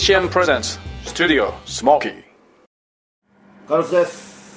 TCM Presents Studio Smoky。 カルロスです。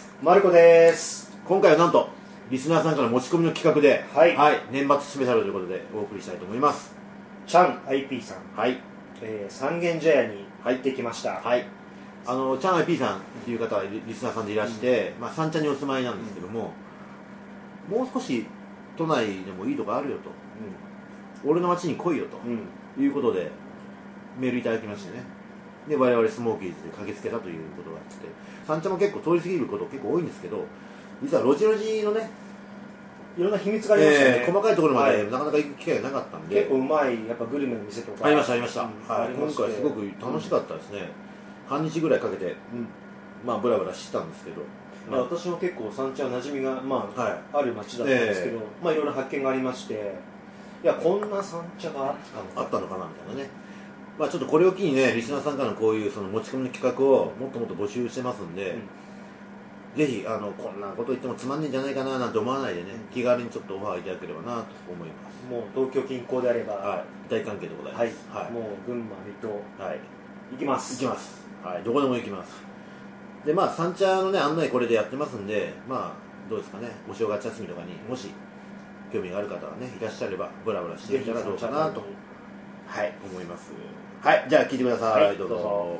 マルコです。 今回はなんとリスナーさんから持ち込みの企画で、 はい、 年末スペシャルということでお送りしたいと思います。 チャン IP さん、 はい、 三軒茶屋に入ってきました。 はい、チャン IP さんっていう方はリスナーさんでいらして、三茶にお住まいなんですけども、もう少し都内でもいいとこあるよと、俺の街に来いよと、いうことでメールいただきましてね。で我々スモーキーズで駆けつけたということがあって、三茶も結構通り過ぎること結構多いんですけど、実は路地のねいろんな秘密がありましたね。 細かいところまでなかなか行く機会がなかったんで、 結構うまいやっぱグルメの店とかありました、今回すごく楽しかったですね。半日ぐらいかけて、ブラブラしてたんですけど、 私も結構三茶は馴染みが、ある街だったんですけど、いろいろ発見がありまして、いやこんな三茶があったのかなみたいなね。ちょっとこれを機にね、リスナーさんからのこういうその持ち込みの企画をもっともっと募集してますんで、ぜひこんなこと言ってもつまんねえんじゃないかななんて思わないでね、気軽にちょっとオファーいただければなと思います。もう東京近郊であれば、 大関係でございます。 もう群馬、水戸、行きます。 どこでも行きます。で三茶のね案内これでやってますんで、どうですかね、お正月休みとかにもし興味がある方はねいらっしゃればブラブラしてみたらどうかなと思います。じゃあ聞いてください。どうぞ。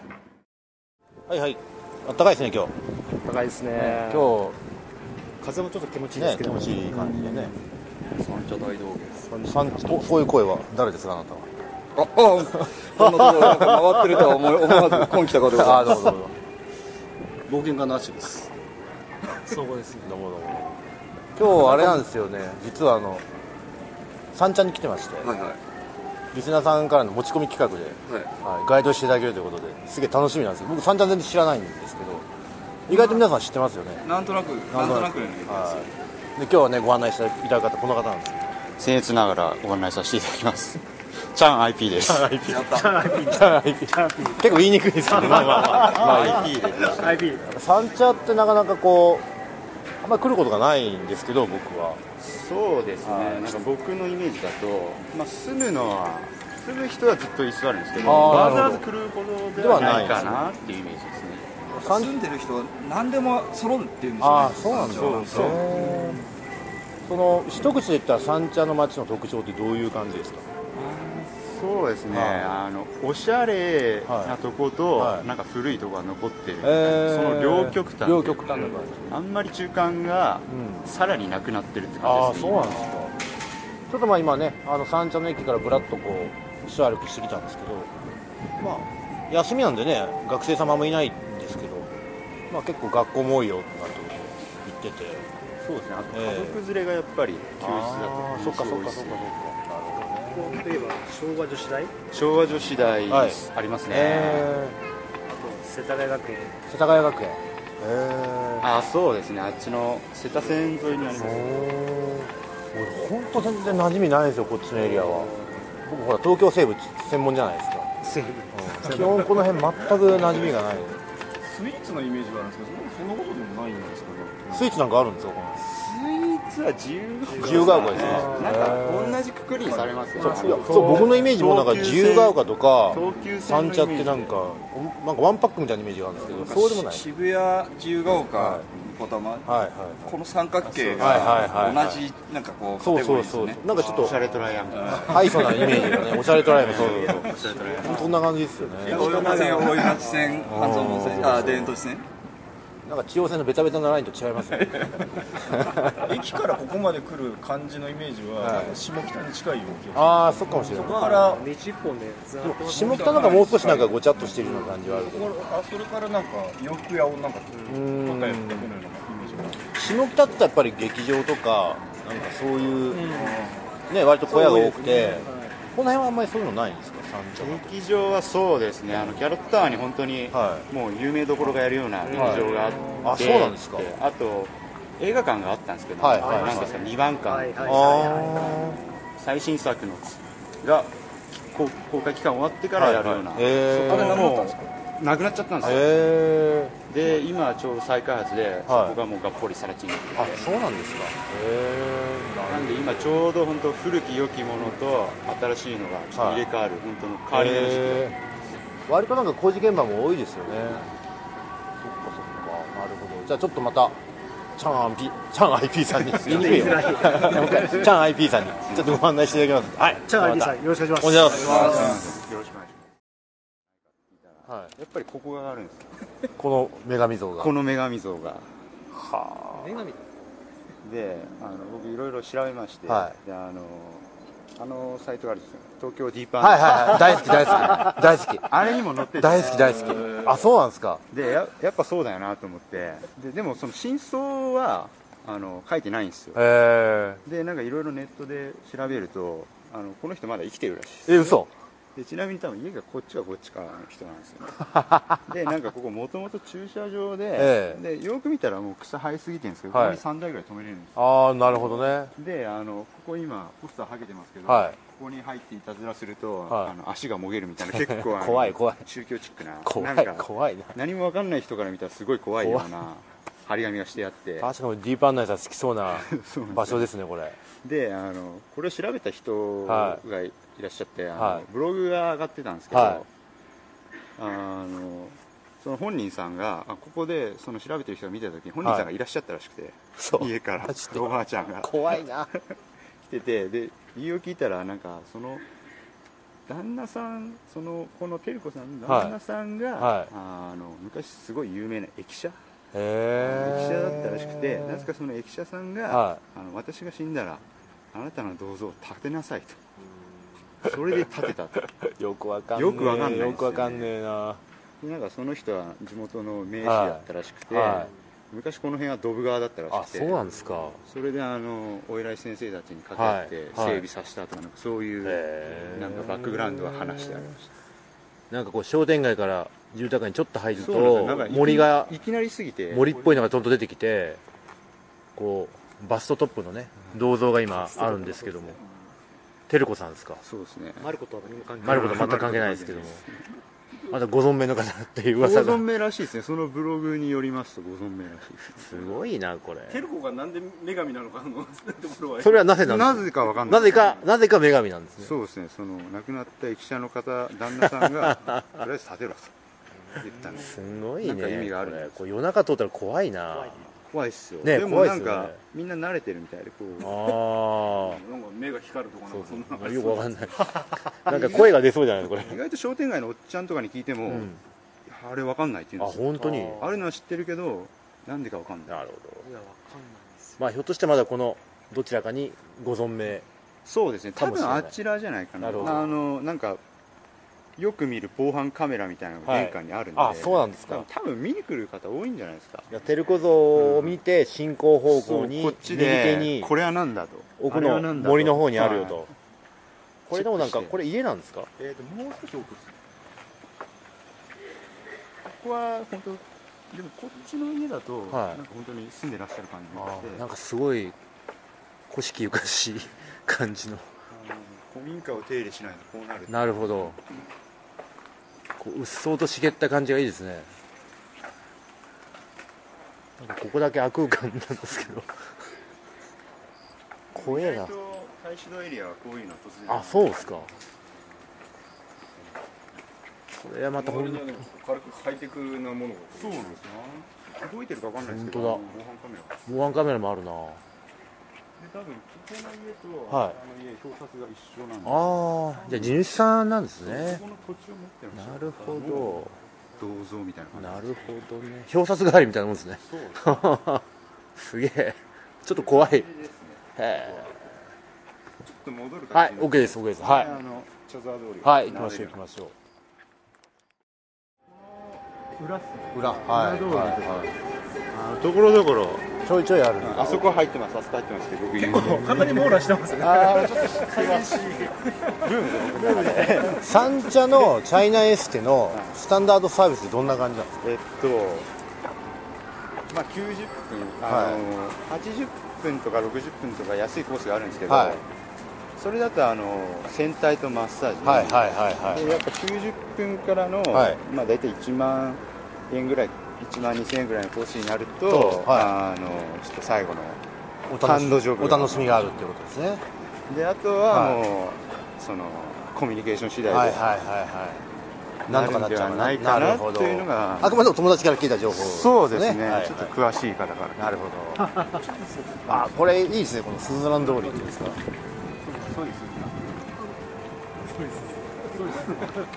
あったかいですね今日。 あったかいですね。 今日風もちょっと気持ちいいですけど、 気持ちいい感じでね。 三茶大道芸。 そういう声は誰ですか、あなたは。 こんなところなんか回ってるとは思わず今来たかとか。 どうぞ。 冒険家なしです。 そうですね。 どうも。今日あれなんですよね。実は三茶に来てまして、リスナーさんからの持ち込み企画で、ガイドしていただけるということですげえ楽しみなんですけど、僕三茶全然知らないんですけど、意外と皆さん知ってますよね。 なんとなくね。 で今日はねご案内していただく方この方なんですけど、 僭越ながらご案内させていただきます。チャン IP です。 チャン IP 結構言いにくいですけど、 IP で。 三茶ってなかなかこうあんまり来ることがないんですけど、僕は。 そうですね。なんか僕のイメージだと、住む人はずっと居座るんですけど、わざわざ来るほどではないかなっていうイメージですね。 住んでる人は何でも揃うっていうんですよね。 そうなんですよ。その一口で言ったら三茶の街の特徴ってどういう感じですか。 そうですね、おしゃれなとこと、なんか古いとこが残ってるみたいな、その両極端な感じ。あんまり中間がさらになくなってるって感じですね。 そうなんですか。ちょっと今ね三茶の駅からぶらっとこう一歩きしてきたんですけど、休みなんでね学生様もいないんですけど、結構学校も多いよって言ってて。 そうですね。あと家族連れがやっぱり休日だと。 そっか。 ここといえば昭和女子大ありますね。 あと世田谷学園。 そうですね。あっちの瀬田線沿いにあります。 俺本当全然馴染みないですよ、こっちのエリアは。僕ほら東京西部専門じゃないですか。基本この辺全く馴染みがない。 スイーツのイメージがあるんですけど、そんなことでもないんですけど。 スイーツなんかあるんですか。 スイーツは自由が丘ですね。 なんか同じくくりにされますよね。 そう僕のイメージもなんか自由が丘とか三茶ってなんかワンパックみたいなイメージがあるんですけど、そうでもない。 渋谷自由が丘小玉、この三角形が同じなんかこうカテゴリーですね。 なんかちょっとおしゃれトライアングル。 そうなイメージがね。おしゃれトライアングル。そんな感じですよね。 大山線、大井町線、半蔵門線、田園都市線。 なんか中央線のベタベタなラインと違いますね。 駅からここまで来る感じのイメージは下北に近いような気がする。 そうかもしれない。 そこから道一本で下北なんかもう少しなんかごちゃっとしてるような感じはあるけど、 それからなんか洋服屋をなんか仲良く食べるようなイメージが。 下北ってやっぱり劇場とかなんかそういうね割と小屋が多くて、この辺はあんまりそういうのないんですか。 劇場はそうですね。キャロットタワーに本当にもう有名どころがやるような劇場があって、 そうなんですか。 あと映画館があったんですけど、なんですか2番館、最新作のが公開期間終わってからやるような、そこでもうなくなっちゃったんですよ。で今ちょうど再開発で、そこがもうがっぽりさら地になってて。 そうなんですか。 なんで今ちょうど本当古き良きものと新しいのがちょっと入れ替わる、本当の変わり目の時期で、 割となんか工事現場も多いですよね。そっかそっか、なるほど。じゃあちょっとまたチャン IP さんにチャン IP さんにちょっとご案内していただきます。はい、 チャン IP さんよろしくお願いします。 お願いします。 よろしくお願いします。はい、やっぱりここがあるんですよ。 この女神像が。 この女神像が。 はあ。 女神。 で、僕いろいろ調べまして、はい、でサイトがあるんですよ。東京ディープアンダー。 はいはい、大好き大好き大好き。 あれにも載ってて。 大好き大好き。あ、そうなんですか。 で、やっぱそうだよなと思って、でもその真相は書いてないんですよ。で、なんかいろいろネットで調べると、この人まだ生きてるらしいです。 嘘。 でちなみに多分家がこっちかこっちかの人なんですよね。でなんかここもともと駐車場で、でよく見たらもう草生えすぎてるんですけど、ここに3台ぐらい止めれるんですよ。 ああ、なるほどね。 でここ今ポスターはげてますけど、ここに入っていたずらすると、足がもげるみたいな結構怖い宗教チックな、 怖いな。 何も分かんない人から見たらすごい怖いような張り紙がしてあって、 確かにディープアンダーさん好きそうな場所ですねこれ。 でこれを調べた人がいらっしゃって、ブログが上がってたんですけど、その本人さんがここでその調べてる人が見てた時に本人さんがいらっしゃったらしくて、家からおばあちゃんが怖いな来てて、で理由を聞いたらなんかその旦那さん、この照子さんの旦那さんが、昔すごい有名な駅舎だったらしくて、なぜかその駅舎さんが、私が死んだらあなたの銅像を建てなさいと、それで建てたと。 よくわかんねえな。 なんかその人は地元の名士だったらしくて、昔この辺はドブ川だったらしくて、 そうなんですか。 それでお偉い先生たちにかかって整備させたとか、なんかそういうなんかバックグラウンドは話してありました。 なんかこう商店街から住宅街にちょっと入ると森がいきなりすぎて森っぽいのがどんどん出てきて、こうバストトップのね銅像が今あるんですけども、照子さんですか。 そうですね。 マルコとは何も関係ない。 マルコと全く関係ないですけども、まだご存命の方っていう噂が。 ご存命らしいですね。そのブログによりますとご存命らしいです。 すごいなこれ。 照子がなんで女神なのかのところはそれはなぜなんですか。 なぜかわかんない。 なぜか女神なんですね。 そうですね。その亡くなった駅舎の方旦那さんがとりあえず建てろと言ったんです。 すごいね。 なんか意味がある。 これ夜中通ったら怖いな。 怖いっすよ。 ね、 でもなんかみんな慣れてるみたいでこう。 なんか目が光るとかなんかそんな。 よくわかんない。なんか声が出そうじゃないこれ。 意外と商店街のおっちゃんとかに聞いても、あれわかんないって言うんですよ。 本当に。 あるのは知ってるけどなんでかわかんない。 なるほど。いやわかんないです。まあひょっとしてまだこのどちらかにご存命。 そうですね。多分あちらじゃないかな。なんかよく見る防犯カメラみたいなのが玄関にあるんで、 そうなんですか。 多分見に来る方多いんじゃないですか。 いや照子像を見て進行方向にこっちでこれはなんだと、 奥の森の方にあるよと。これでもなんかこれ家なんですか。 もう少し奥です。ここは本当でもこっちの家だとなんか本当に住んでらっしゃる感じがして、 なんかすごい古式ゆかしい感じの。 古民家を手入れしないとこうなる。 なるほど。うっそうと茂った感じがいいですね。なんかここだけ悪空間なんですけど怖えな。 意外と太子堂エリアはこういうの突然。 そうですか。これはまた軽くハイテクなものが。 そうなんですよ。動いてるかわかんないですけど、 防犯カメラもあるな。 で多分ここの家とあの家表札が一緒なんで。 じゃあ地主さんなんですね。 ここの土地を持ってるんですよ。 なるほど。 銅像みたいな感じ。 なるほどね。表札代わりみたいなもんですね。 そうすげえ。ちょっと怖い。 ちょっと戻るはい、OK です、OK です。はい。 茶沢通り。 はい、行きましょう、行きましょう。裏ところどころちょいちょいある。 あそこ入ってます、あそこ入ってますけど、僕結構鼻に網羅してますね。 ちょっと再現しルームで三茶のチャイナエステのスタンダードサービスどんな感じなんですか。 まあ90分、80分とか60分とか安いコースがあるんですけど、それだと整体とマッサージ、でやっぱ90分からの、まあ大体1万円ぐらい、1万2000円ぐらいのコースになると、ちょっと最後のハンドジョブ、 お楽しみがあるっていうことですね。 であとはもう、そのコミュニケーション次第で、 なんとかなっちゃうないかなというのが、 あくまでも友達から聞いた情報、 そうですね、ちょっと詳しい方から。 なるほどあ、これいいですね、このスズラン通りっていうんですか。 そうです。そうです。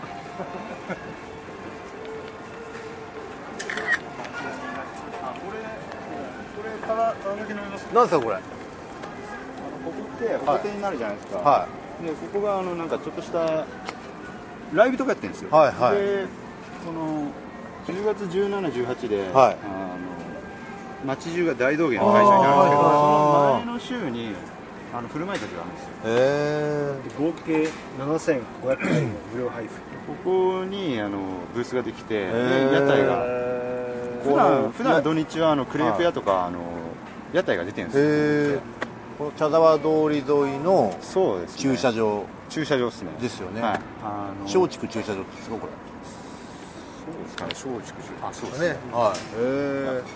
なんですかこれ。 ここってホテルになるじゃないですか。 はい。 でここがなんかちょっとしたライブとかやってるんですよ。 はいはい。 でこの10月17、18で、 はい、 街中が大道芸の会場になるんですけど、その前の週に振る舞い時があるんですよ。 合計7500円の無料配布。 ここにブースができて、屋台が普段土日はクレープ屋とか屋台が出てるんですよ。 この茶沢通り沿いの駐車場ですね。 ですよね。 はい。 松竹駐車場ですかこれ。 そうですかね、松竹駐。あ、そうですね。はい。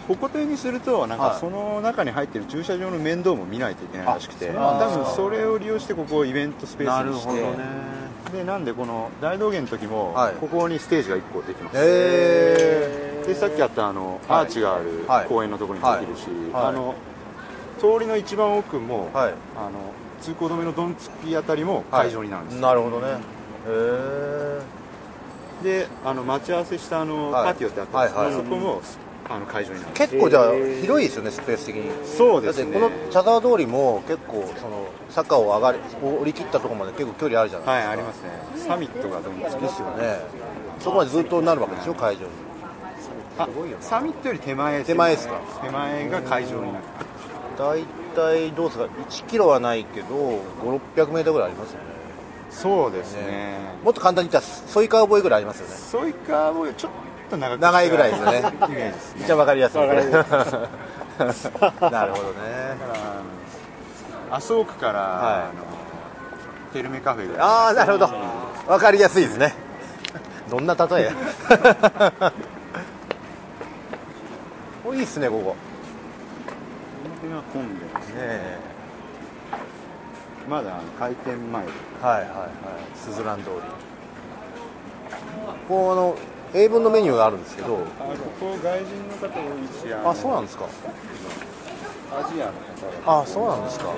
ホコ天にするとなんかその中に入ってる駐車場の面倒も見ないといけないらしくて、多分それを利用してここをイベントスペースにして。なるほどね。でなんでこの大道芸の時もここにステージが1個できます。でさっきあったアーチがある公園のところにできるし、通りの一番奥も通行止めのどんつきあたりも会場になるんです。 なるほどね。 で待ち合わせしたパティオってあったんですけど、そこも会場になる。 結構じゃあ広いですよね、スペース的に。 そうですね。 だってこの茶沢通りも結構坂を降り切ったところまで結構距離あるじゃないですか。 はい、ありますね。サミットがどんつきですよね。そこまでずっとなるわけでしょ、会場に。 サミットより手前です。 手前ですか。 手前が会場になる。 だいたいどうですか、1キロはないけど5、600メートルぐらいありますよね。 そうですね。 もっと簡単に言ったらソイカーボーイぐらいありますよね。 ソイカーボーイちょっと長いぐらいですよね。一番わかりやすい。なるほどね。 麻生区からテルメカフェぐらい。 ああ、なるほど。わかりやすいですね。どんな例え。いいっすね、ここ。 この辺は混んでますね。まだ開店前。 はいはいはい。スズラン通り。こう英文のメニューがあるんですけど。ここ外人の方多いし。 あ、そうなんですか。 アジアの方。 あ、そうなんですか。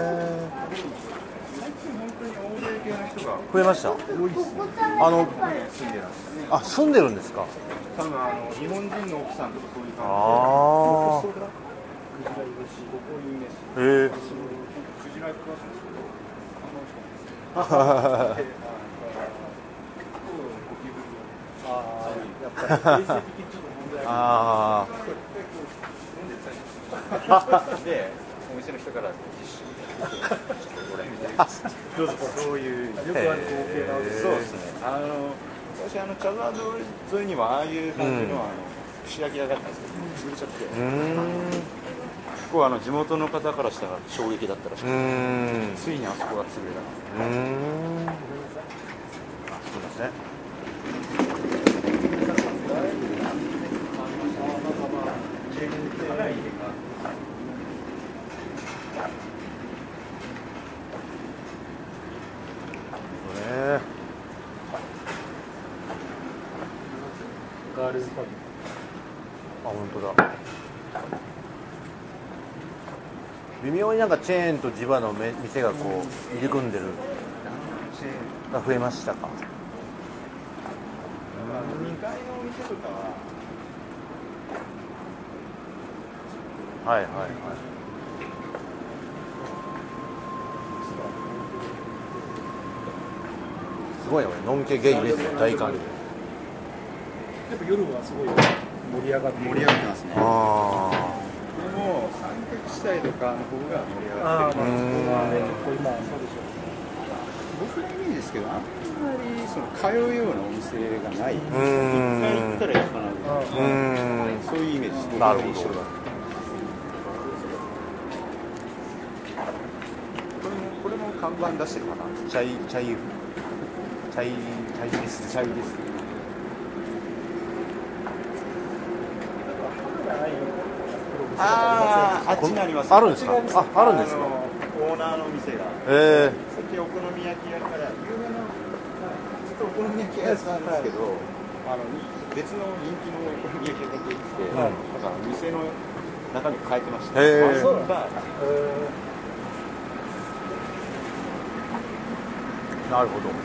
最近本当に欧米系の人が増えました。 多いですね。住んでるんですね。 あ、住んでるんですか。 多分日本人の奥さんとかそういう感じで。 ああ。 クジライワシ、ここ有名です。クジライ詳しいんですけど、やっぱり衛生的にちょっと問題ある。で、お店の人から実習これみたいな。そういうよくある光景なんです。そうですね。私茶沢通り沿いにはああいう感じの串焼き屋があったんですけど潰れちゃって。結構地元の方からしたら衝撃だったらしくて、ついにあそこが潰れた。 そうですね。 ガールズパブ。 あ、本当だ。微妙になんかチェーンと地場の店がこう入り組んでるが増えましたか。 2階のお店とかははいはいはい。すごいね、のんけゲイですね、大歓迎。 やっぱ夜はすごい盛り上がってますね。でも三脚地帯とかの方が盛り上がってる。 今そうでしょう。 僕のイメージですけど、あんまり通うようなお店がない。一回行ったらいいかなみたいな。そういうイメージです。僕の印象だ。これも看板出してるパターンです。 チャイです。 あっちにあります。 あるんですか。あるんですか。 オーナーの店が。さっきお好み焼き屋から有名なとお好み焼き屋さんなんですけど、別の人気のお好み焼き屋だけ行って、なんか店の中身変えてました。そうなんだ。 なるほど。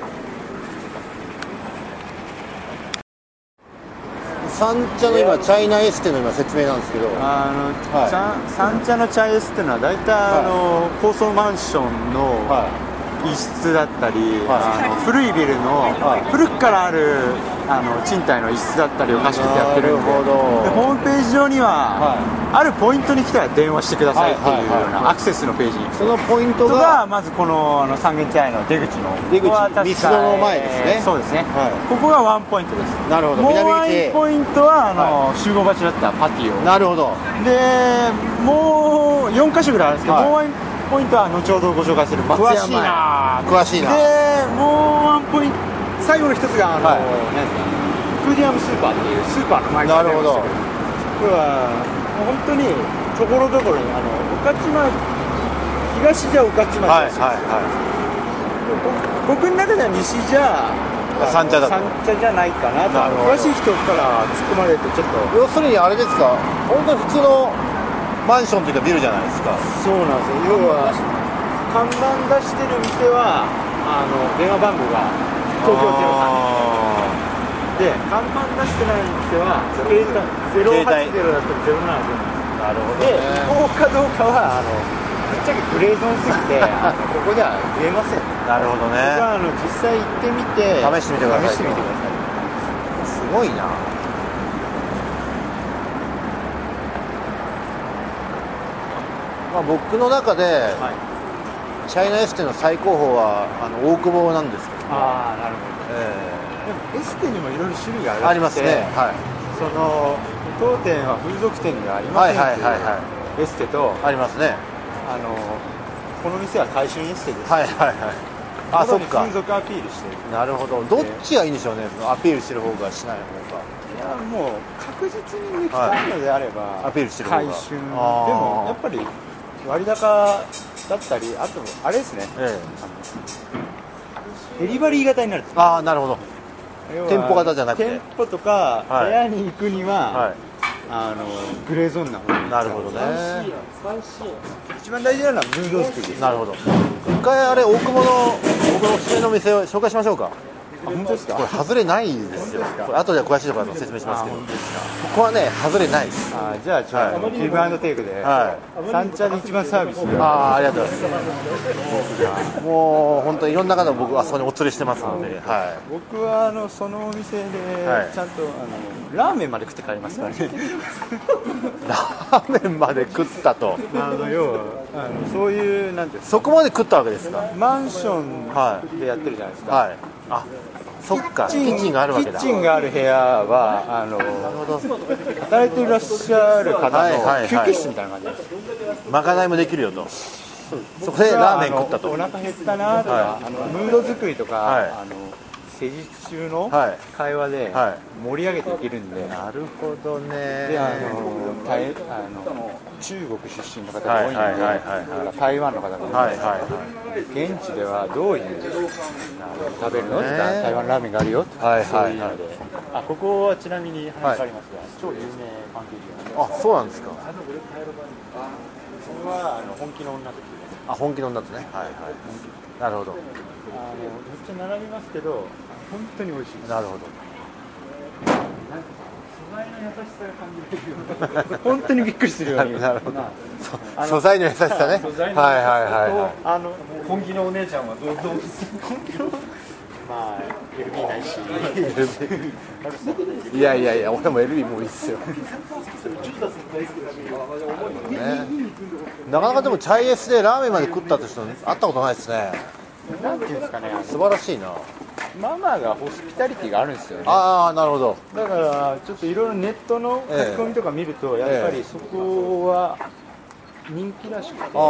三茶の今チャイナエステの今説明なんですけど、 三茶のチャイエステのは大体高層マンションの一室だったり、古いビルの古くからある賃貸の一室だったりを貸し切ってやってるんで、ホームページ上にはあるポイントに来たら電話してくださいっていうようなアクセスのページに、 そのポイントがまずこの三軒茶屋の出口のミスドの前ですね。 そうですね、ここがワンポイントです。 なるほど。 もうワンポイントは集合場所だったパティオ。 なるほど。 でもう4カ所ぐらいあるんですけど、もうワンポイントは後ほどご紹介する松山。 詳しいな。 でもうワンポイント、最後の一つがフーディアムスーパーっていうスーパーの前にあるんですけど、これはもう本当にところどころに御徒町、東じゃ御徒町です、僕の中では西じゃ三茶じゃないかなと。詳しい人から突っ込まれるとちょっと、 要するにあれですか、本当に普通のマンションというかビルじゃないですか。 そうなんですよ。要は看板出してる店は電話番号が東京03で、看板出してない店は080だったり070。なるほど、で、こうかどうかはぶっちゃけグレーゾーンすぎてここでは言えません。 なるほどね。 僕は実際行ってみて試してみてください。すごいな。僕の中で、チャイナエステの最高峰は大久保なんですけど、 なるほど。でもエステにもいろいろ種類がありますね。 その当店は風俗店ではありませんけど、エステとありますね。 この店は大衆エステです。 あ、そっか。 風俗アピールしてる。 なるほど。どっちがいいんでしょうね。アピールしてる方がしない方が。 いや、もう確実に抜きたいのであれば、 アピールしてる方が。 回収。でもやっぱり割高だったり、あとあれですね。デリバリー型になる。 なるほど。店舗型じゃなくて。 店舗とか部屋に行くには。グレーゾーンなもの。 なるほどね。 一番大事なのはムード作りです。 なるほど。一回大久保の僕のおすすめの店を紹介しましょうか。 本当ですか。 これ外れないですよ。後で詳しいところ説明しますけど。ここはね外れないです。 じゃあギブアンドテイクで。三茶で一番サービス。 ありがとうございます。もう本当にいろんな方僕あそこにお連れしてますので。 僕はそのお店でちゃんとラーメンまで食って帰りますからね。 ラーメンまで食ったと。 要はそういうなんてそこまで食ったわけですか。 マンションでやってるじゃないですか。 そっか。キッチンがあるわけだ。 キッチンがある部屋は働いていらっしゃる方の休憩室みたいな感じです。 まかないもできるよと。そこでラーメン食ったと。 お腹減ったなとか、ムード作りとか、施術中の会話で盛り上げていけるんで。 なるほどね。 で中国出身の方が多いので、台湾の方が多いので、現地ではどういう食べるのって言ったら台湾ラーメンがあるよとか、そういうので。ここはちなみに話ありますが、超有名パンケーキなんで。 そうなんですか。 これは本気の女という。 本気の女とね。なるほど。 めっちゃ並びますけど、本当に美味しいです。 なるほど。 素材の優しさが感じる。本当にびっくりするように。 なるほど。素材の優しさね。 本気のお姉ちゃんはどう本気の LB ないし。 いや俺も LB もいいっすよ。なかなかでもチャイエスでラーメンまで食ったって人会ったことないですね。 なんていうんですかね。 素晴らしいな。 ママがホスピタリティがあるんですよね。 なるほど。 だからちょっといろいろネットの書き込みとか見ると、やっぱりそこは人気らしくて。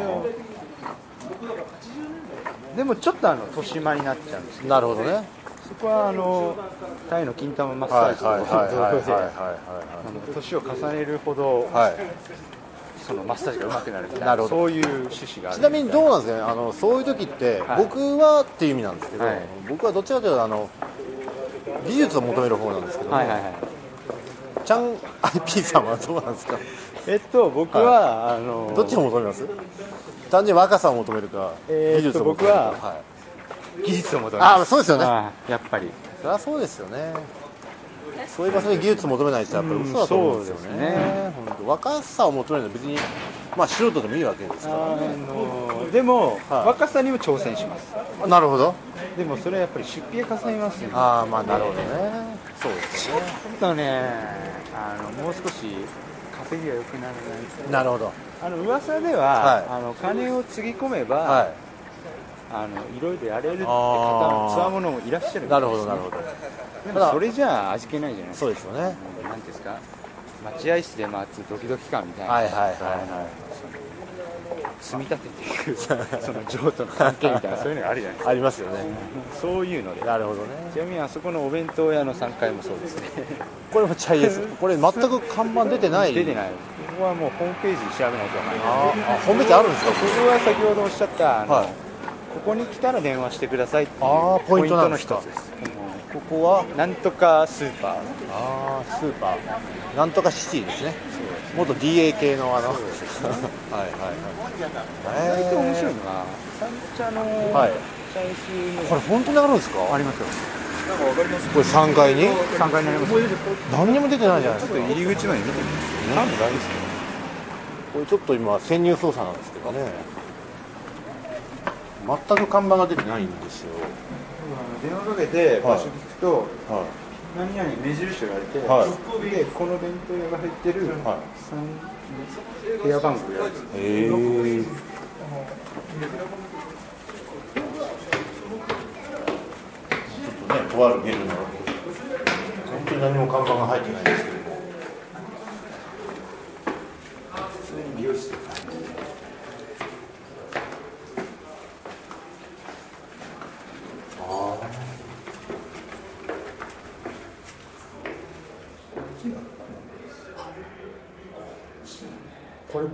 でもちょっと豊島になっちゃうんですけど。 なるほどね。 そこはタイの金玉マッサージと年を重ねるほどそのマッサージが上手くなるみたいな、そういう趣旨がある。 ちなみにどうなんですかね、そういう時って、僕はっていう意味なんですけど、僕はどっちかというと技術を求める方なんですけど、ちゃん IP さんはどうなんですか？ 僕は、 どっちを求めます？単純に若さを求めるか、技術を求めるか。 僕は、技術を求めます。 そうですよね。 やっぱり。 そりゃそうですよね。そういう場所に技術を求めないとやっぱり嘘だと思うんですよね。若さを求めるのは別に素人でもいいわけですから。 でも、若さにも挑戦します。 なるほど。 でもそれはやっぱり出費がかさみますよね。 なるほどね。そうですね。 ちょっとね、もう少し稼ぎが良くならない。 なるほど。 噂では、金をつぎ込めば、いろいろやれるって方、つわものもいらっしゃる。 なるほどなるほど。 でもそれじゃあ味気ないじゃないですか。 そうですよね。 なんですか、待合室で待つドキドキ感みたいな。積み立てていくその譲渡の関係みたいなそういうのがあるじゃないですか。 ありますよね。 そういうので。 なるほどね。 ちなみにあそこのお弁当屋の3階もそうですね。 これもチャイエス。これ全く看板出てない。 出てない。ここはもうホームページ調べないとわからない。 ホームページあるんですか？ ここは先ほどおっしゃったここに来たら電話してくださいっていうポイントの一つです。 ここはなんとかスーパー。 スーパー。なんとかシティですね。元 DA 系のはい。 意外と面白いのが三茶のチャイスの。 これ本当にあるんですか？ ありますよ。 なんかわかります？ これ3階に ？3階にあります。 何にも出てないじゃないですか。 ちょっと入り口まで見てみます。 なんでないですか？これちょっと今潜入捜査なんですけどね。全く看板が出てないんですよ。 電話かけて場所に聞くと、何々目印があって、でこの弁当屋が入ってる部屋番号がある。 ちょっとね、とあるビルの本当に何も看板が入ってないんですけども、普通に美容室ですね。これなる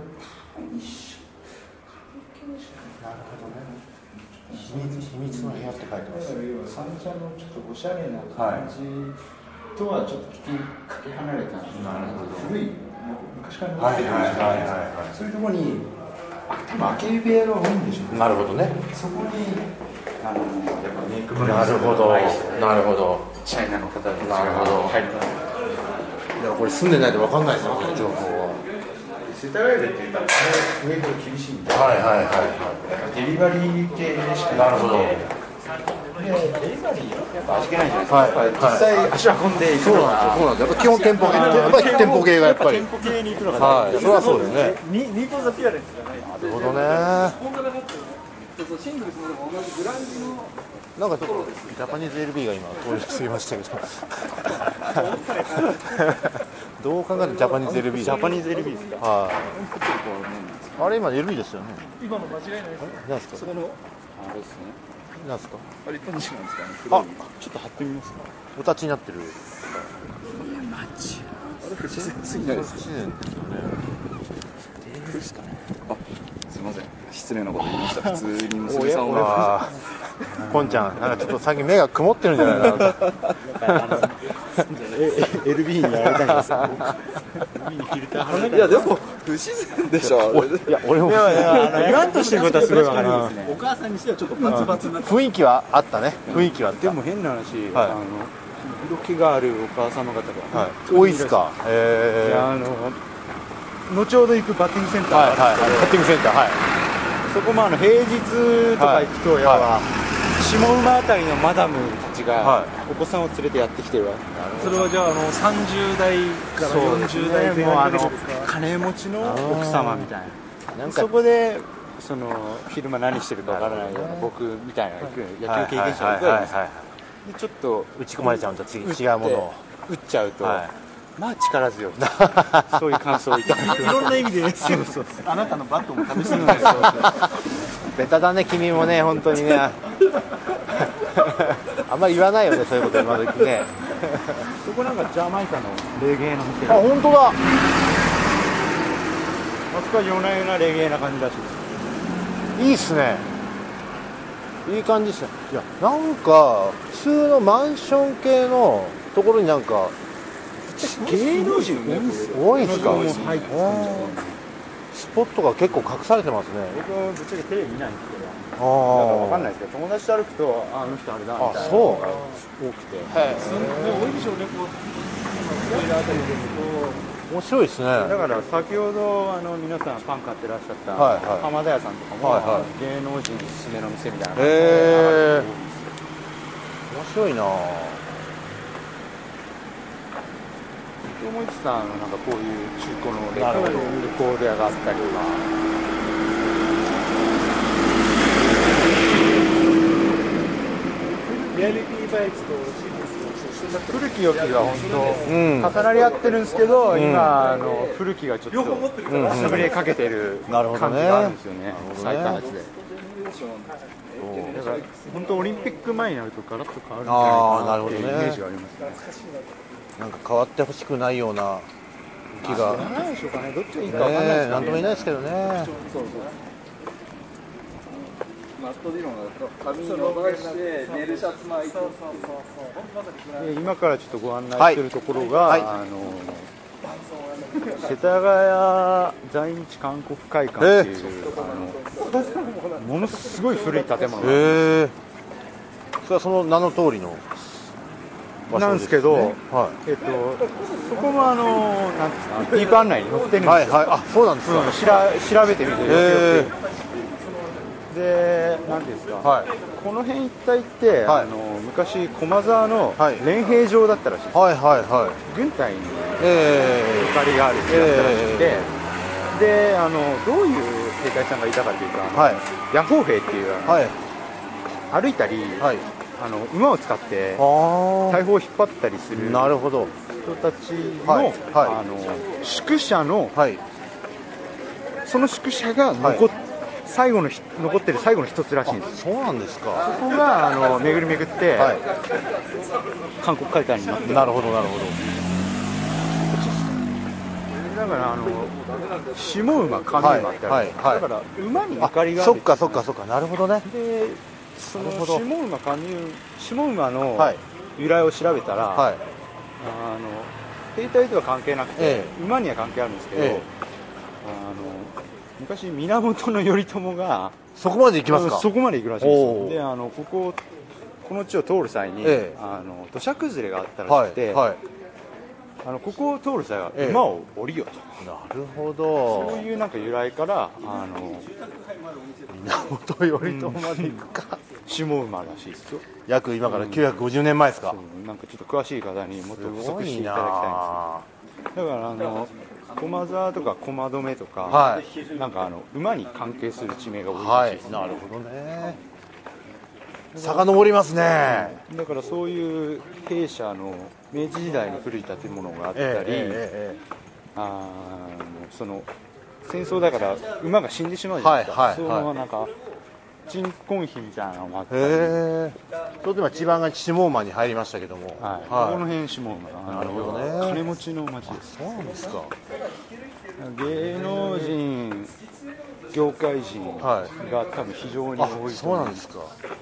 ほどね。秘密の部屋って書いてます。 三茶のちょっとおしゃれな感じとはちょっとかけ離れた古い昔から残ってるそういうところに多分空き部屋が多いんでしょうね。 なるほどね。 そこにやっぱメイクブなるほどなるほど。 チャイナの方たちがなるほど。 入ると。 いやこれ住んでないと分かんないですよ、この情報は。 世田谷でって言ったら上から厳しいんで、デリバリー系でしかなるほど。 デリバリーやっぱ味気ないじゃないですか。実際足運んでいくのがそうなんです。やっぱ基本店舗系、やっぱり店舗系がやっぱり。 店舗系に行くのがそれはそうですね。 ニート・ザ・ピアレンスじゃない。 なるほどね。 シングルスも同じグランジのなんかちょっとジャパニーズ LB が今通り過ぎましたけどどう考えてもジャパニーズ LB ジャパニーズ LB ですか。 あれ今 LB ですよね。 今の間違いないです。 何ですかそれのあれですね。 何ですか。 あれ、どっちなんですかね。 ちょっと貼ってみますか。 お立ちになってる。 あれ、不自然すぎないですか。 不自然ですかね。 すみません、失礼なこと言いました。普通に娘さんを。 ポンちゃん、なんかちょっと最近目が曇ってるんじゃないかな。 LB にやられたんですよ。 いやでも不自然でしょ。 いや俺も言わんとしてることはすごいわかりますね。 お母さんにしてはちょっとバツバツな雰囲気はあったね。雰囲気はあった。 でも変な話、色気があるお母様方が多いですか。 後ほど行くバッティングセンターがあるんですけど、 バッティングセンター、 そこも平日とか行くとやは下馬あたりのマダムたちがお子さんを連れてやってきてるわ。 それはじゃあ30代から40代前半ですか。 金持ちの奥様みたいな。そこでその昼間何してるかわからないような僕みたいな野球経験者が行くわけです。でちょっと打ち込まれちゃうんだ。次違うものを打っちゃうと。まあ力強いそういう感想をいただく。 いろんな意味であなたのバットも試すのですベタだね君もね本当にねあんまり言わないよねそういうこと今時ねそこなんかジャマイカのレゲエの店。 あ本当だ。 か夜な夜なレゲエな感じらしいです。 いいっすね。いい感じですね。いや、なんか普通のマンション系のところになんか芸能人多いんすか。 入ってるスポットが結構隠されてますね。 僕はぶっちゃけテレビ見ないんですけど、だから分かんないですけど、友達と歩くとあの人あれだみたいなのが多くて、 多いでしょうね。こう面白いですね。 だから先ほど皆さんパン買ってらっしゃった、浜田屋さんとかも、芸能人おすすめの店みたいな感じで面白いな。 友一さんなんかこういう中古のレコード屋があったりとか。 リアリティバイクと古き良きが本当、重なり合ってるんですけど、今古きがちょっと優れかけてる感じがあるんですよね、最短やつで。だから本当オリンピック前になるとガラッと変わるんじゃないかなっていうイメージがありますね。 なんか変わってほしくないような気が。 何でしょうかね、どっちがいいか分かんないですけどね。 なんとも言えないですけどね。 マットディロンが髪伸ばしてネルシャツ巻いて、 今からちょっとご案内するところが、世田谷在日韓国会館っていう、ものすごい古い建物なんです。 それはその名の通りのなんですけど、そこもなんですか、ディープ案内に載ってるんですよ。 あ、そうなんですか。 調べてみてよく。で、なんていうんですか、この辺一帯って、昔駒沢の練兵場だったらしいです。軍隊にゆかりがあるってだったらしくて、で、どういう兵隊さんがいたかというと、野砲兵っていう、歩いたり、馬を使って大砲を引っ張ったりする人たちの宿舎の、その宿舎が残ってる最後の一つらしいんです。 そうなんですか。 そこが巡り巡って韓国会館になってる。 なるほどなるほど。 だから下馬上馬ってあるんです。だから馬にゆかりがある。 そっかそっかそっか、なるほどね。 でその下馬の由来を調べたら、兵隊とは関係なくて、馬には関係あるんですけど、昔源頼朝がそこまで行きますか。 そこまで行くらしいです。でこの地を通る際に土砂崩れがあったらしくて、ここを通る際は馬を降りよと。 なるほど。 そういうなんか由来から源頼朝まで行くか。 下馬らしいですよ。 約今から950年前ですか。 なんかちょっと詳しい方にもっと補足していただきたいんです。だから駒沢とか駒止とか、なんか馬に関係する地名が多いらしいです。 なるほどね。遡りますね。 だからそういう兵舎の明治時代の古い建物があったり、その戦争だから馬が死んでしまうじゃないですか。そのなんか鎮魂碑みたいなのもあったり。 ちょうど今千葉が下馬に入りましたけども、ここの辺下馬なるほどね。 金持ちの町です。 そうなんですか。 芸能人、業界人が多分非常に多いと思う。 そうなんですか。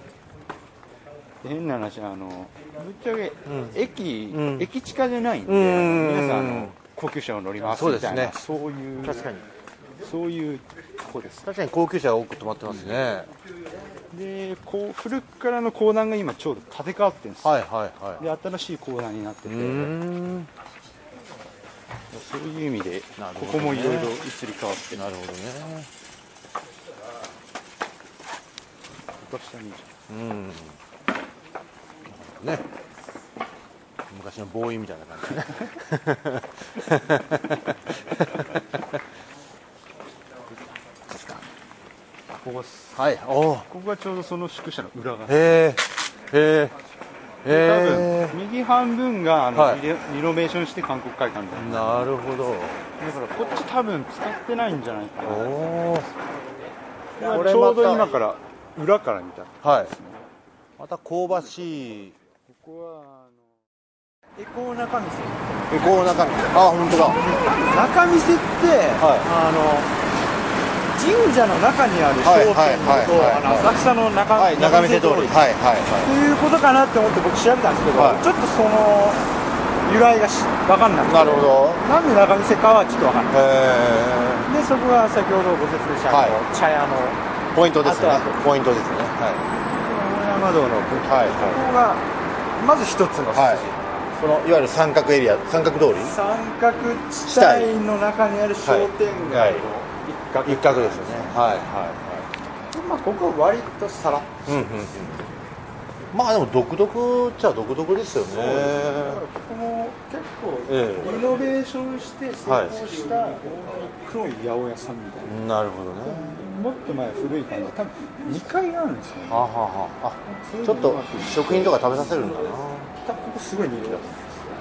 変な話、ぶっちゃけ駅近じゃないんで、皆さん高級車を乗りますみたいな、そういう確かにそういうとこです。 確かに高級車が多く止まってますね。 で古くからの公団が今ちょうど建て替わってるんです。で新しい公団になってて、そういう意味でここもいろいろ移り変わって。 なるほどね。ね、昔のボーイみたいな感じね。 ここです。 ここがちょうどその宿舎の裏側。 多分右半分がリノベーションして韓国会館みたいな。 なるほど。 だからこっち多分使ってないんじゃないかな。ちょうど今から裏から見た。 また香ばしい。 ここはエコー中店。 エコー中店。あ、本当だ。 中店って、 神社の中にある商店と浅草の中見世通りっていうことかなって思って僕調べたんですけど、ちょっとその由来が分かんなくて、 なるほど。 なんで中見世かはちょっと分かんないで、そこが先ほどご説明した茶屋のポイントですね。ポイントですね。 大山道の武器、ここがまず一つの筋、 そのいわゆる三角エリア、三角通り、 三角地帯の中にある商店街の一角ですよね。 まあここは割とさらっと、 まあでも独特っちゃ独特ですよね。 だからここも結構リノベーションして成功した黒い八百屋さんみたいな。 なるほどね。 もっと前古い感じで多分2階があるんですよね。 ちょっと食品とか食べさせるんだな。 ここすごい人気だと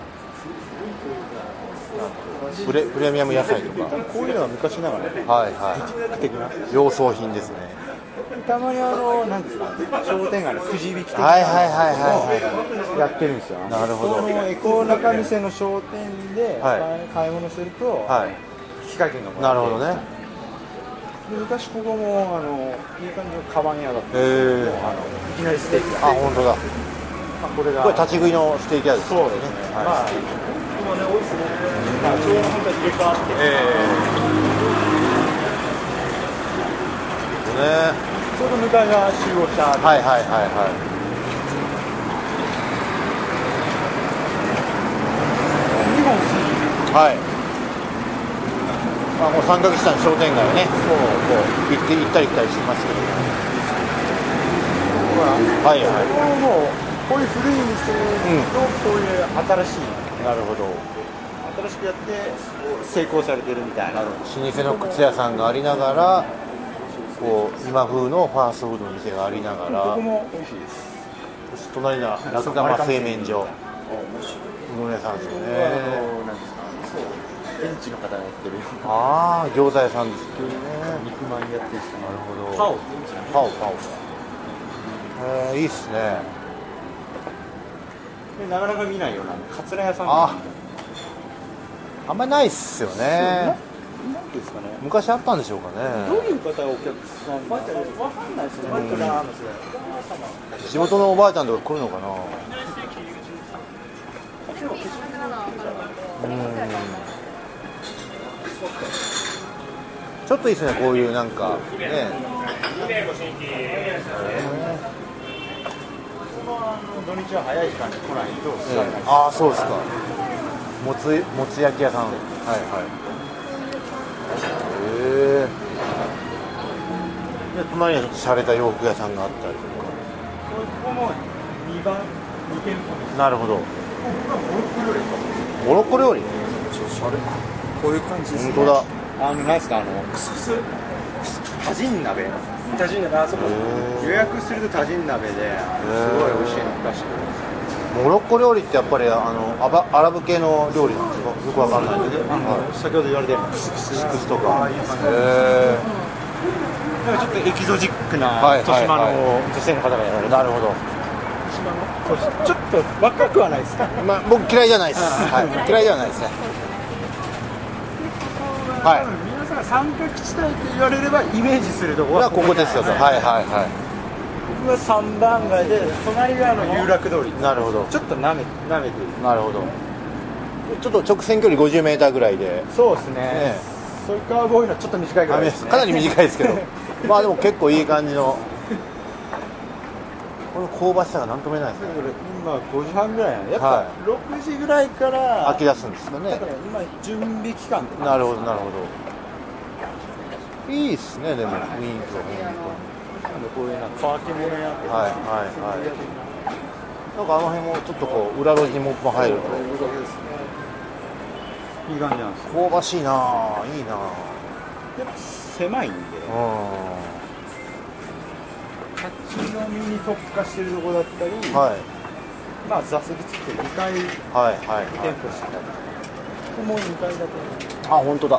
思います。 プレミアム野菜とかこういうのは昔ながら的な洋装品ですね。 たまになんですか、商店街のくじ引き的なのをやってるんですよ。 なるほど。 このエコ中見世の商店で買い物すると引掛けがもらえる。 なるほどね。 昔ここもいい感じのカバン屋だったんですけど、いきなりステーキ屋。 本当だ。これ立ち食いのステーキ屋ですね。 そうですね。まあ今ね多いですね。ちょうど本当に入れ替わって。ちょうど向かいが集合した。2本筋。 もう三角地帯の商店街をね、行ったり来たりしてますけど。 もうこういう古い店のこういう新しい。 なるほど。 新しくやって成功されてるみたいな。 老舗の靴屋さんがありながら、こう今風のファーストフードの店がありながら。 ここも美味しいです。 隣の楽釜製麺所。うどん屋さんですよね。 現地の方がやってるような。餃子屋さんですね。 肉まんやってる人。 なるほど。 パオ。 いいっすね。 なかなか見ないようなカツラ屋さん。 あんまりないっすよね。 なんですかね。 昔あったんでしょうかね。 どういう方がお客さん。わかんないですね。 地元のおばあちゃんとか来るのかな。ちょっといいですね、こういうなんかね。 土日は早い時間に来ないと。 そうですか。もつ焼き屋さん。で隣にはちょっと洒落た洋服屋さんがあったりとか。 ここも2店舗。 なるほど。モロッコ料理。 こういう感じですね。 本当だ。 何ですかクススタジン鍋。予約するとタジン鍋ですごい美味しいの出してくれます。 モロッコ料理ってやっぱりアラブ系の料理なんですか。よくわかんないんで。 先ほど言われてるクスとか。 なんかちょっとエキゾチックな豊島の女性の方がやられてる。 なるほど。 ちょっと若くはないですか。 僕嫌いじゃないです。嫌いではないですね。 皆さん三角地帯って言われればイメージするところはここですよと。僕は 3番街で隣が有楽通り。 なるほど。 ちょっと舐めてる。 なるほど。ちょっと直線距離50メーターぐらいで。 そうですね。それからボーイのちょっと短いぐらいですね。 かなり短いですけど。まあでも結構いい感じの。この香ばしさが何とも言えないですね。 今5時半ぐらいなんで、やっぱ6時ぐらいから飽き出すんですかね。 だから今準備期間。 なるほどなるほど。いいですね、でも雰囲気は本当に。こういう乾き物屋って。 なんかあの辺もちょっとこう裏路地も入ると。 いい感じなんですよ。 香ばしいな、いいな。 やっぱ狭いんで。立ち飲みに特化してるところだったり、まあ座席つきて2階店舗してたり、ここも2階建て。 本当だ。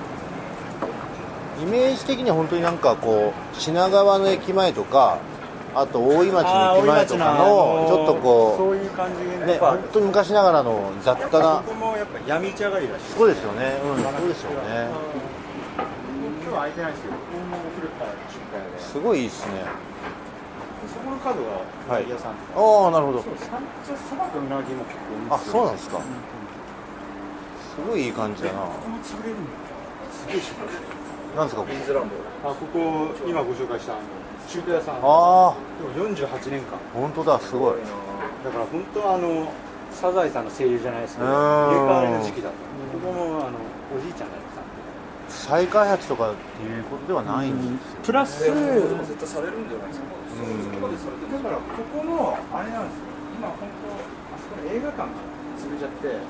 イメージ的には本当になんかこう品川の駅前とかあと大井町の駅前とかのちょっとこうそういう感じでね、本当に昔ながらの雑貨な、 ここもやっぱ闇市上がりだし、 そうですよね、そうでしょうね。 今日は空いてないですけど、ここも古くから出荷屋で、 すごいいいですね。 そこの角がうなぎ屋さん、 ああ、なるほど。 三茶そばとうなぎも結構いいんあ、 ですよ。 そうなんですか。すごいいい感じだな。 ここも潰れるんだ。すげえしょ。 なんですか、ここ。 ここ今ご紹介した中華屋さん。 ああ。 でも48年間。 本当だ、すごい。 だから本当はサザエさんの声優じゃないですけど、入れ替わりの時期だった。ここもおじいちゃんがやってたんで。 再開発とかっていうことではないんですよ。 プラス、 絶対されるんじゃないですか。 だからここのあれなんですよ。今本当あそこの映画館が潰れちゃって、本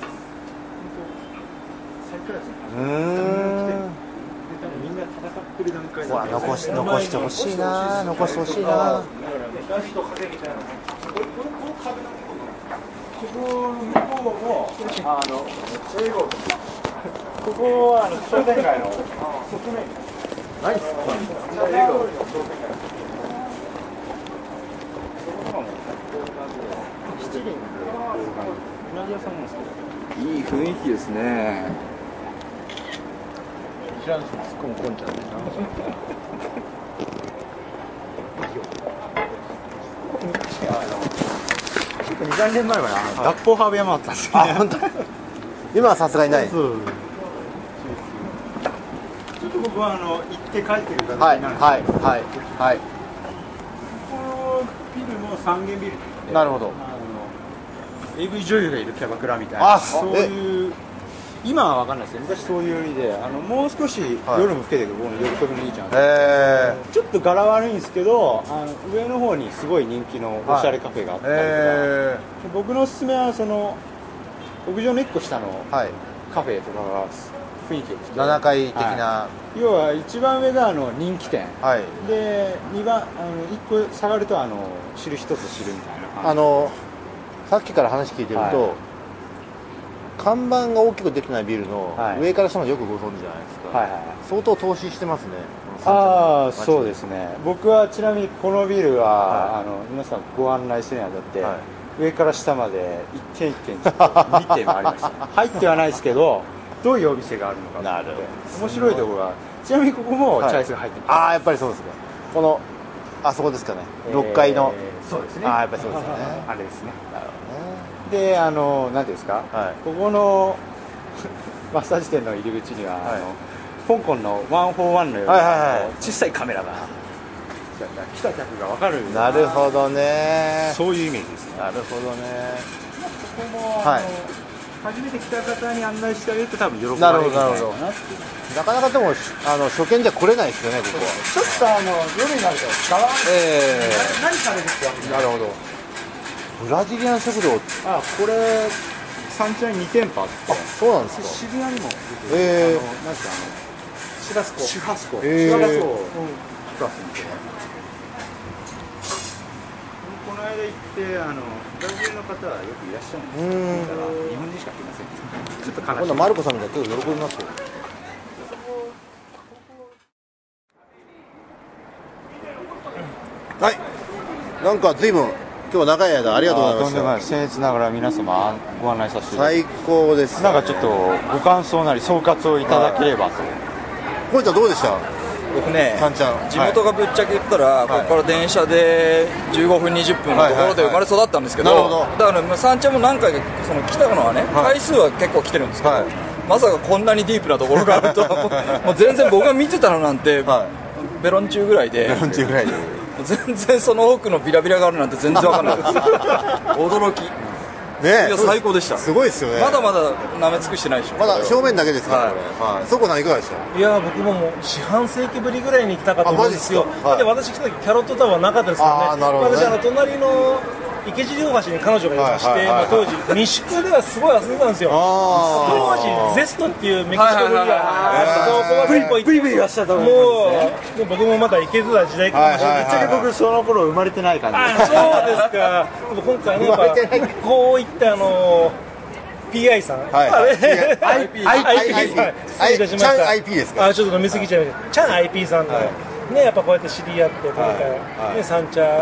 当再開発に始まって。みんな戦ってる段階で残してほしいな、残してほしいな。 東と影みたいなこの壁のここの向こうも英語ここは商店街の側面何ですか。 英語商店街七輪でうなぎ屋さんなんですけどいい雰囲気ですね。 知らん人突っ込むこんちゃんで 2、3年前は学校ハーブ山あったんですよね。 本当。今はさすがにない。 そうちょっと僕は行って帰ってる形はいなんですけど、 はいはいはい。 このビルも三軒ビルって言って、 なるほど。 AV 女優がいるキャバクラみたいな、 あ、 そういう今は分かんないですけど、昔そういう意味でもう少し夜も更けてくる、この喜びの兄ちゃん、ちょっと柄悪いんですけど、上の方にすごい人気のおしゃれカフェがあったりとか、僕のおすすめはその屋上の1個下のカフェとかが雰囲気よくて、 7階的な、 要は一番上が人気店、で2番1個下がると知る人ぞ知るみたいなさっきから話聞いてると、看板が大きくできないビルの上から下までよくご存知じゃないですか、相当投資してますね。 ああ、そうですね。僕はちなみにこのビルは、皆さんご案内するにあたって、上から下まで一軒一軒ちょっと見て回りました入ってはないですけど、どういうお店があるのかって面白いところが、ちなみにここもチャイスが入ってます。 ああ、やっぱりそうですね。このあそこですかね、6階の、 そうですね。 ああ、やっぱりそうですね。 あれですね。なるほどね。で、なんていうんですか、ここのマッサージ店の入り口には、香港の141のような小さいカメラが来た客が分かる。 なるほどね。 そういうイメージですね。 なるほどね。 ここも初めて来た方に案内してあげると多分喜ばれるんじゃないかなっていう。 なかなかでも初見じゃ来れないですよね、ここは。 ちょっと夜になると変わる。何されるってわけじゃない。 なるほど。ブラジリアン食堂。 あ、これ三茶に2店舗あって。 そうなんですか。 渋谷にも出てる。なんですかシュラスコ。シュラスコ。シュラスコ。この間行ってブラジルの方はよくいらっしゃるんですけど、日本人しか来ません。ちょっと悲しい。 今度マルコさんみたいに喜びますよ。はい。なんか随分今日は長い間ありがとうございました。 僭越ながら皆様ご案内させて。 最高です、ね。 なんかちょっとご感想なり総括をいただければと。 こいちゃんどうでした？ 僕ね、 さんちゃん地元がぶっちゃけ言ったら、ここから電車で15分20分のところで生まれ育ったんですけど、だからさんちゃんも何回か来たのはね、回数は結構来てるんですけど、まさかこんなにディープなところがあるともう全然僕が見てたのなんて、ベロン中ぐらいで全然その奥のビラビラがあるなんて全然わかんないです驚きね、いや最高でした。 すごいですよね。 まだまだ舐め尽くしてないでしょ。 まだ正面だけですから、これ。そこなんいかがでした？ いや、僕ももう四半世紀ぶりぐらいに来たかと思うんですよ。で、私来た時キャロットタワーなかったですからね。私隣の池尻大橋に彼女がいまして、当時三宿ではすごい遊んでたんですよ。当時ゼストっていうメキシコ料理屋、 ブイブイ言わしたと思うんですね。もう僕もまだ行けてた時代かもしれない。 ぶっちゃけ僕その頃生まれてない感じ。 そうですか。でも今回ね、こういったPI さん、IP 失礼いたしました。 チャン IP ですか？ ちょっと飲み過ぎちゃいました。チャン IP さんとね、やっぱこうやって知り合って今回ね、三茶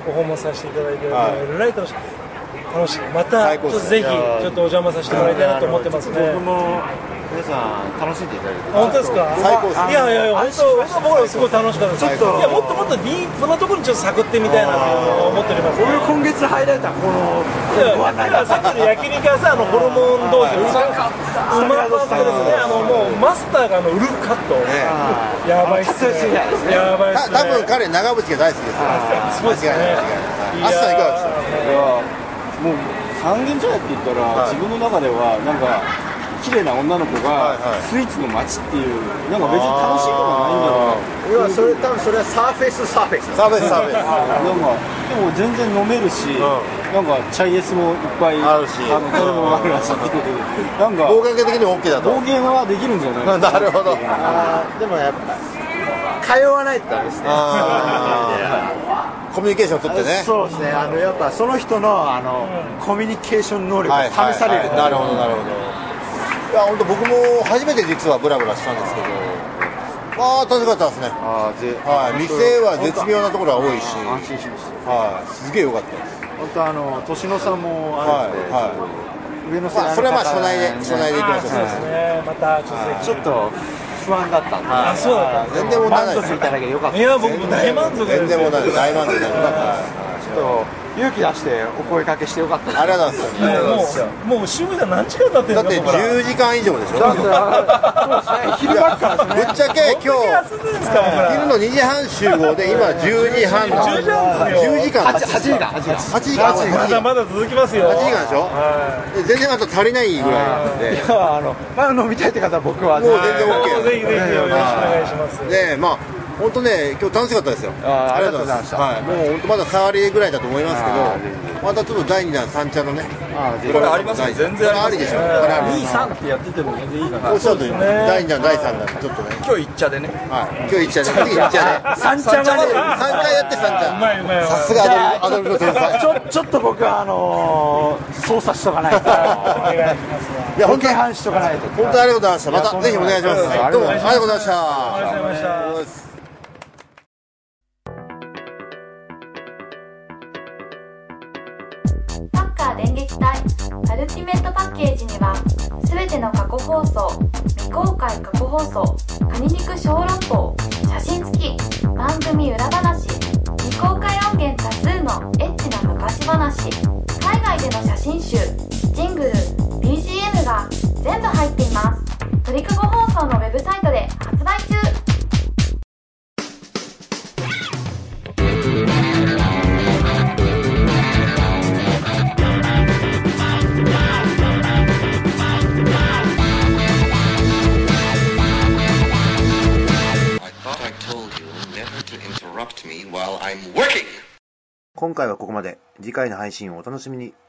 ご訪問させていただいて、えらい楽しい。またちょっとぜひちょっとお邪魔させてもらいたいなと思ってますね。 僕も皆さん楽しんでいただいて、 本当ですか？ 最高です。 いやいや本当僕はすごい楽しかったです。ちょっといやもっともっとディープなところにちょっと探ってみたいなと思っております。 俺今月入られたこのさっきの焼肉屋さんホルモン道場うまかったですね。もうマスターがウルフカットやばいっすね。やばいっすね。 多分彼長渕が大好きですよ。 そうですね。 あすさんいかがでした？ もう三軒茶屋って言ったら、自分の中ではなんか綺麗な女の子がスイーツの街っていうなんか別に楽しいことはないんだけど、 それ多分それはサーフェスなんかでも全然飲めるし、なんかチャイエスもいっぱいあるし、 どれもあるらしいってことで、なんか暴言的にも OK だと。 暴言はできるんじゃないなるほど。 でもやっぱ通わないとダメですね。 コミュニケーションを取ってね。 そうですね。やっぱその人のコミュニケーション能力が試される。 なるほどなるほど。いや本当僕も初めて実はブラブラしたんですけど、まあ楽しかったですね。店は絶妙なところが多いし、 安心しました。 すげえ良かったです。 本当年の差もあるので、上の世代それはまあ初内でいきましょう。 そうですね。またちょっと不安だったんで。 あ、そうだった。 全然問題ない。 満足いただけよかった。 いや僕も大満足です。 全然問題ない。大満足です。 ちょっと勇気出してお声かけしてよかった。 ありがとうございます。 もう趣味が何時間経ってるんですか？ だって10時間以上でしょ。 だって昼間からですね。 ぶっちゃけ今日昼の2時半集合で今10時半の10時間8時間まだ続きますよ。 8時間でしょ。全然あと足りないぐらいなんで。 いやまだ飲みたいって方は僕はもう全然 OK。 ぜひぜひよろしくお願いします。 でまあ本当ね今日楽しかったですよ。 ありがとうございました。 もう本当まだ触りぐらいだと思いますけど、またちょっと第2弾三茶のね。 これありますね。全然ありでしょ。 2、3ってやってても全然いいかな。 おっしゃるとおり第2弾第3弾ちょっとね。 今日一茶でね。 今日一茶で次一茶で三茶まで 3回やって三茶。 うまいうまい。 さすがアドリブの天才。 ちょっと僕は操作しとかないと。いや本気半しとかないと。 本当にありがとうございました。またぜひお願いします。どうもありがとうございました。 ありがとうございました。 電撃隊アルティメットパッケージにはすべての過去放送、未公開過去放送、カニ肉小籠包、写真付き、番組裏話、未公開音源多数のエッチな昔話、海外での写真集、ジングル、BGM が全部入っています。鳥かご放送のウェブサイトで発売中。 今回はここまで。次回の配信をお楽しみに。